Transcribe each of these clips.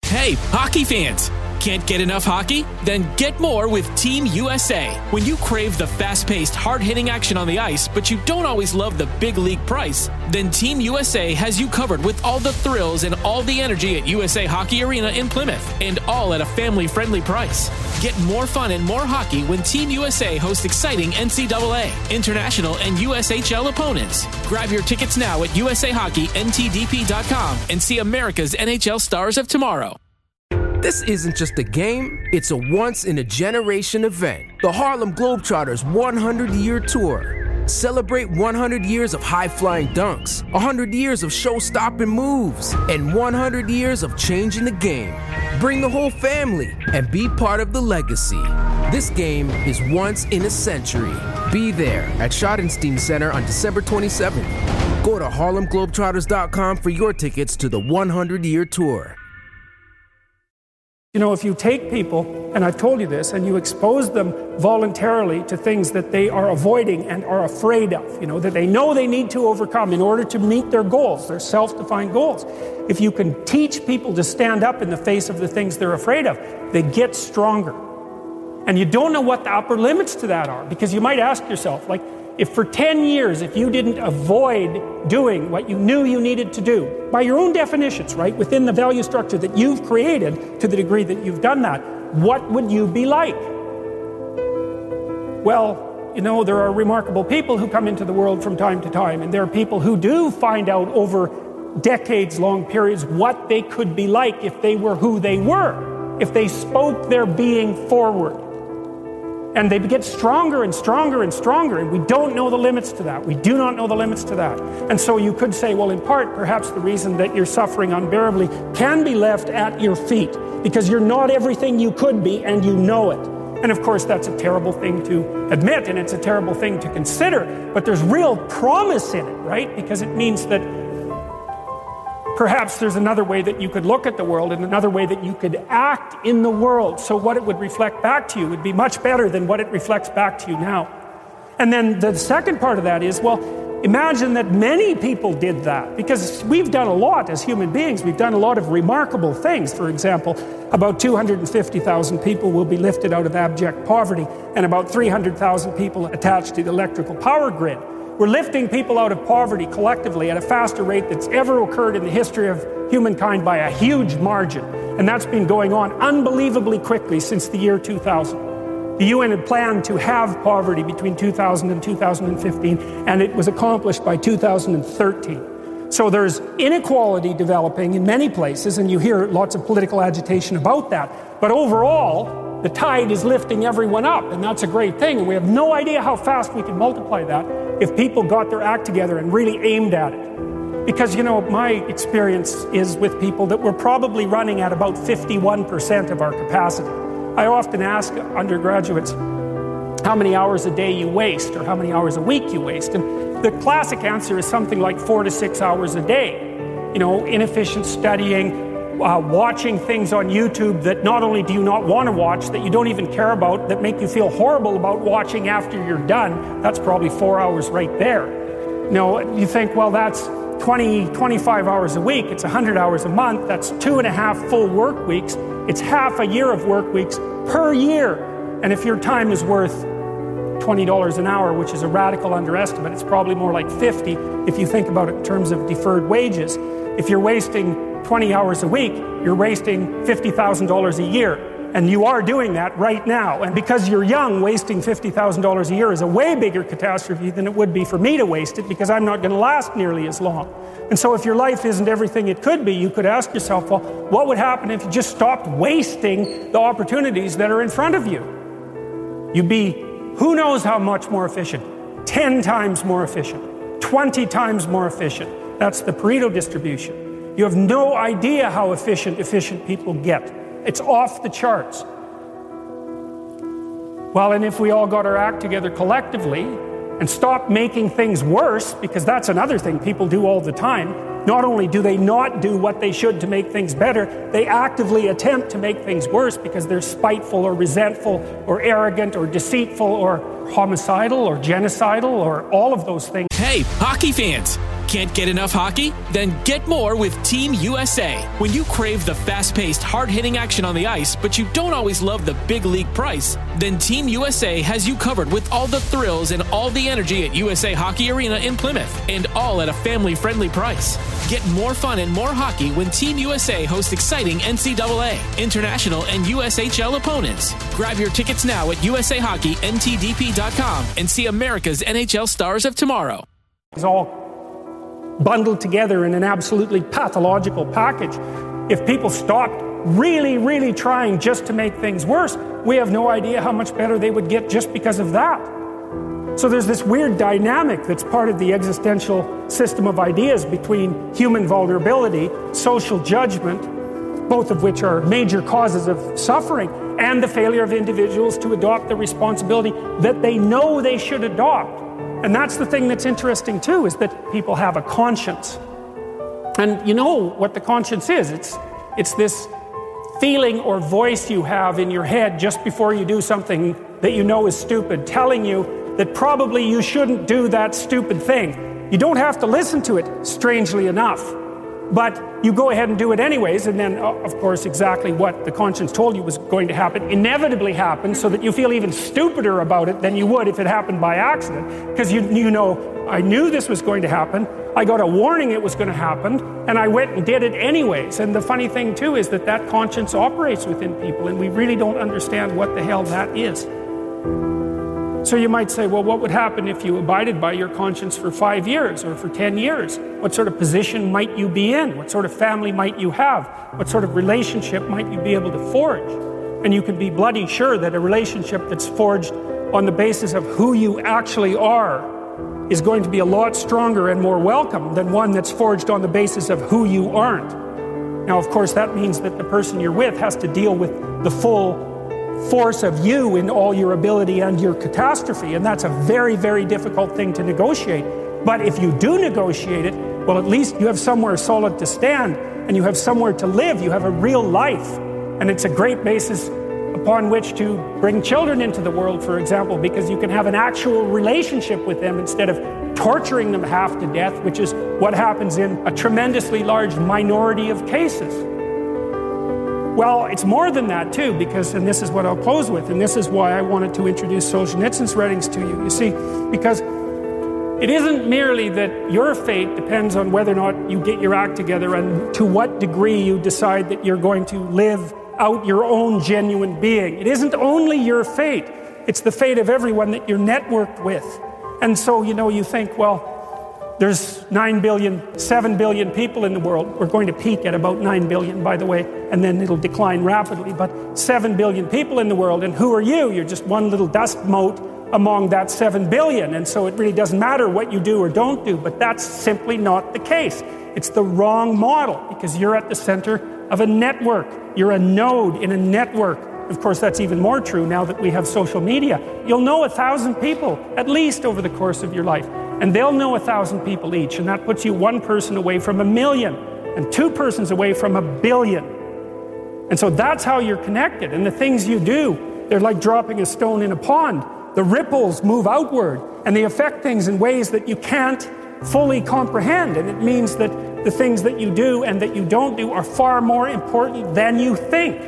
Hey, hockey fans! Can't get enough hockey? Then get more with Team USA. When you crave the fast-paced, hard-hitting action on the ice, but you don't always love the big league price, then Team USA has you covered with all the thrills and all the energy at USA Hockey Arena in Plymouth, and all at a family-friendly price. Get more fun and more hockey when Team USA hosts exciting NCAA, international, and USHL opponents. Grab your tickets now at USAHockeyNTDP.com and see America's NHL stars of tomorrow. This isn't just a game, it's a once-in-a-generation event. The Harlem Globetrotters 100-year tour. Celebrate 100 years of high-flying dunks, 100 years of show-stopping moves, and 100 years of changing the game. Bring the whole family and be part of the legacy. This game is once in a century. Be there at Schottenstein Center on December 27th. Go to HarlemGlobetrotters.com for your tickets to the 100-year tour. You know, if you take people, and I've told you this, and you expose them voluntarily to things that they are avoiding and are afraid of, that they know they need to overcome in order to meet their goals, their self-defined goals. If you can teach people to stand up in the face of the things they're afraid of, they get stronger. And you don't know what the upper limits to that are, because you might ask yourself, if for 10 years, if you didn't avoid doing what you knew you needed to do, by your own definitions, right, within the value structure that you've created to the degree that you've done that, what would you be like? Well, there are remarkable people who come into the world from time to time, and there are people who do find out over decades-long periods what they could be like if they were who they were, if they spoke their being forward. And they get stronger and stronger and stronger, and we don't know the limits to that. We do not know the limits to that. And so you could say, well, in part, perhaps the reason that you're suffering unbearably can be left at your feet, because you're not everything you could be, and you know it. And of course, that's a terrible thing to admit, and it's a terrible thing to consider, but there's real promise in it, right? Because it means that perhaps there's another way that you could look at the world and another way that you could act in the world. So what it would reflect back to you would be much better than what it reflects back to you now. And then the second part of that is, well, imagine that many people did that, because we've done a lot as human beings. We've done a lot of remarkable things. For example, about 250,000 people will be lifted out of abject poverty, and about 300,000 people attached to the electrical power grid. We're lifting people out of poverty collectively at a faster rate that's ever occurred in the history of humankind by a huge margin. And that's been going on unbelievably quickly since the year 2000. The UN had planned to have poverty between 2000 and 2015, and it was accomplished by 2013. So there's inequality developing in many places, and you hear lots of political agitation about that. But overall, the tide is lifting everyone up, and that's a great thing. And we have no idea how fast we can multiply that if people got their act together and really aimed at it. Because, my experience is with people that we're probably running at about 51% of our capacity. I often ask undergraduates how many hours a day you waste or how many hours a week you waste. And the classic answer is something like 4 to 6 hours a day. Inefficient studying, watching things on YouTube that not only do you not want to watch, that you don't even care about, that make you feel horrible about watching after you're done. That's probably 4 hours right there. You think, well, that's 25 hours a week. It's 100 hours a month. That's 2.5 full work weeks. It's half a year of work weeks per year. And if your time is worth $20 an hour, which is a radical underestimate, it's probably more like 50 if you think about it in terms of deferred wages. If you're wasting 20 hours a week, you're wasting $50,000 a year. And you are doing that right now. And because you're young, wasting $50,000 a year is a way bigger catastrophe than it would be for me to waste it, because I'm not going to last nearly as long. And so if your life isn't everything it could be, you could ask yourself, well, what would happen if you just stopped wasting the opportunities that are in front of you? You'd be, who knows how much more efficient? 10 times more efficient, 20 times more efficient. That's the Pareto distribution. You have no idea how efficient people get. It's off the charts. Well, and if we all got our act together collectively and stopped making things worse, because that's another thing people do all the time, not only do they not do what they should to make things better, they actively attempt to make things worse because they're spiteful or resentful or arrogant or deceitful or homicidal or genocidal or all of those things. Hey, hockey fans! Can't get enough hockey? Then get more with Team USA. When you crave the fast-paced, hard-hitting action on the ice, but you don't always love the big league price, then Team USA has you covered with all the thrills and all the energy at USA Hockey Arena in Plymouth, and all at a family-friendly price. Get more fun and more hockey when Team USA hosts exciting NCAA, international, and USHL opponents. Grab your tickets now at USAHockeyNTDP.com and see America's NHL stars of tomorrow. It's all bundled together in an absolutely pathological package. If people stopped really trying just to make things worse, we have no idea how much better they would get just because of that. So there's this weird dynamic that's part of the existential system of ideas between human vulnerability, social judgment, both of which are major causes of suffering, and the failure of individuals to adopt the responsibility that they know they should adopt. And that's the thing that's interesting too, is that people have a conscience. And you know what the conscience is. It's this feeling or voice you have in your head just before you do something that you know is stupid, telling you that probably you shouldn't do that stupid thing. You don't have to listen to it, strangely enough. But you go ahead and do it anyways, and then, of course, exactly what the conscience told you was going to happen inevitably happens, so that you feel even stupider about it than you would if it happened by accident. Because you know, I knew this was going to happen, I got a warning it was going to happen, and I went and did it anyways. And the funny thing, too, is that that conscience operates within people, and we really don't understand what the hell that is. So you might say, well, what would happen if you abided by your conscience for 5 years or for 10 years? What sort of position might you be in? What sort of family might you have? What sort of relationship might you be able to forge? And you can be bloody sure that a relationship that's forged on the basis of who you actually are is going to be a lot stronger and more welcome than one that's forged on the basis of who you aren't. Now, of course, that means that the person you're with has to deal with the full force of you in all your ability and your catastrophe, and that's a very difficult thing to negotiate. But if you do negotiate it, well, at least you have somewhere solid to stand, and you have somewhere to live. You have a real life, and it's a great basis upon which to bring children into the world, for example, because you can have an actual relationship with them instead of torturing them half to death, which is what happens in a tremendously large minority of cases. Well, it's more than that too, because, and this is what I'll close with, and this is why I wanted to introduce Solzhenitsyn's writings to you. You see, because it isn't merely that your fate depends on whether or not you get your act together and to what degree you decide that you're going to live out your own genuine being. It isn't only your fate, it's the fate of everyone that you're networked with. And so, you know, you think, well, there's 7 billion people in the world. We're going to peak at about 9 billion, by the way, and then it'll decline rapidly. But 7 billion people in the world, and who are you? You're just one little dust mote among that 7 billion. And so it really doesn't matter what you do or don't do, but that's simply not the case. It's the wrong model, because you're at the center of a network. You're a node in a network. Of course, that's even more true now that we have social media. You'll know 1,000 people, at least over the course of your life. And they'll know 1,000 people each, and that puts you one person away from 1 million, and 2 persons away from 1 billion. And so that's how you're connected. And the things you do, they're like dropping a stone in a pond. The ripples move outward, and they affect things in ways that you can't fully comprehend. And it means that the things that you do and that you don't do are far more important than you think.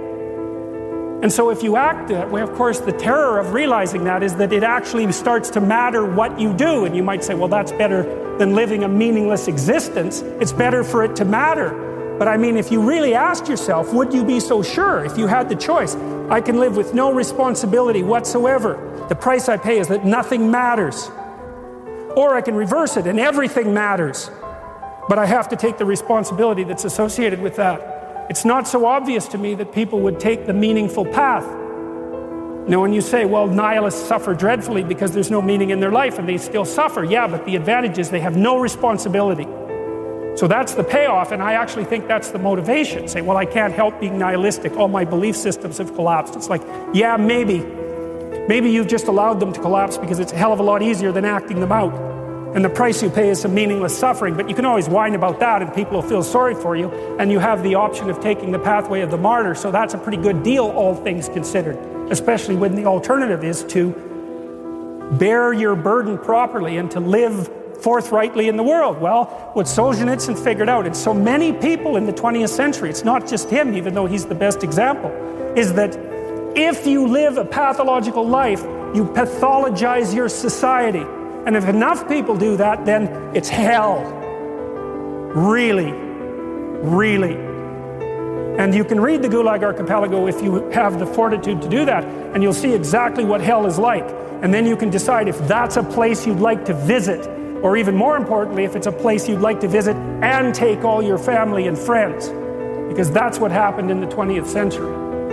And so if you act that way, of course, the terror of realizing that is that it actually starts to matter what you do. And you might say, well, that's better than living a meaningless existence. It's better for it to matter. But I mean, if you really asked yourself, would you be so sure if you had the choice? I can live with no responsibility whatsoever. The price I pay is that nothing matters. Or I can reverse it and everything matters. But I have to take the responsibility that's associated with that. It's not so obvious to me that people would take the meaningful path. Now, when you say, well, nihilists suffer dreadfully because there's no meaning in their life and they still suffer, yeah, but the advantage is they have no responsibility. So that's the payoff, and I actually think that's the motivation. Say, well, I can't help being nihilistic. All my belief systems have collapsed. It's like, yeah, maybe. Maybe you've just allowed them to collapse because it's a hell of a lot easier than acting them out. And the price you pay is some meaningless suffering, but you can always whine about that and people will feel sorry for you, and you have the option of taking the pathway of the martyr, so that's a pretty good deal, all things considered, especially when the alternative is to bear your burden properly and to live forthrightly in the world. Well, what Solzhenitsyn figured out, and so many people in the 20th century, it's not just him, even though he's the best example, is that if you live a pathological life, you pathologize your society. And if enough people do that, then it's hell. Really, really. And you can read the Gulag Archipelago if you have the fortitude to do that, and you'll see exactly what hell is like. And then you can decide if that's a place you'd like to visit, or even more importantly, if it's a place you'd like to visit and take all your family and friends. Because that's what happened in the 20th century.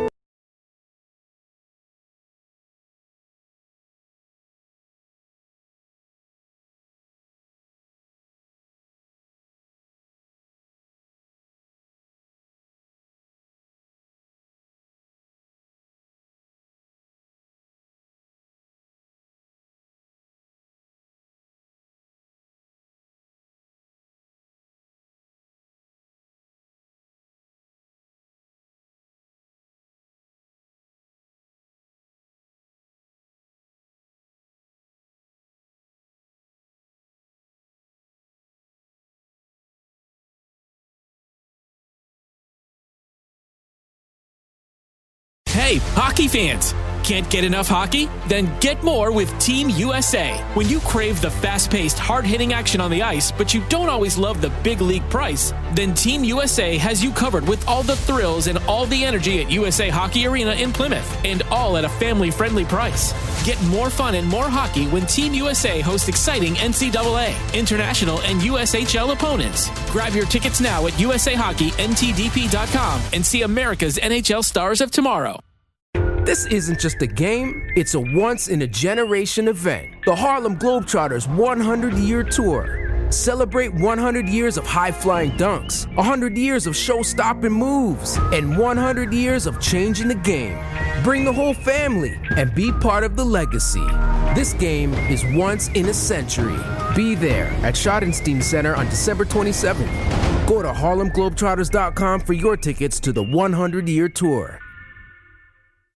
Hey, hockey fans! Can't get enough hockey? Then get more with Team USA. When you crave the fast-paced, hard-hitting action on the ice, but you don't always love the big league price, then Team USA has you covered with all the thrills and all the energy at USA Hockey Arena in Plymouth, and all at a family-friendly price. Get more fun and more hockey when Team USA hosts exciting NCAA, international, and USHL opponents. Grab your tickets now at USAHockeyNTDP.com and see America's NHL stars of tomorrow. This isn't just a game, it's a once-in-a-generation event. The Harlem Globetrotters 100-year tour. Celebrate 100 years of high-flying dunks, 100 years of show-stopping moves, and 100 years of changing the game. Bring the whole family and be part of the legacy. This game is once in a century. Be there at Schottenstein Center on December 27th. Go to HarlemGlobetrotters.com for your tickets to the 100-year tour.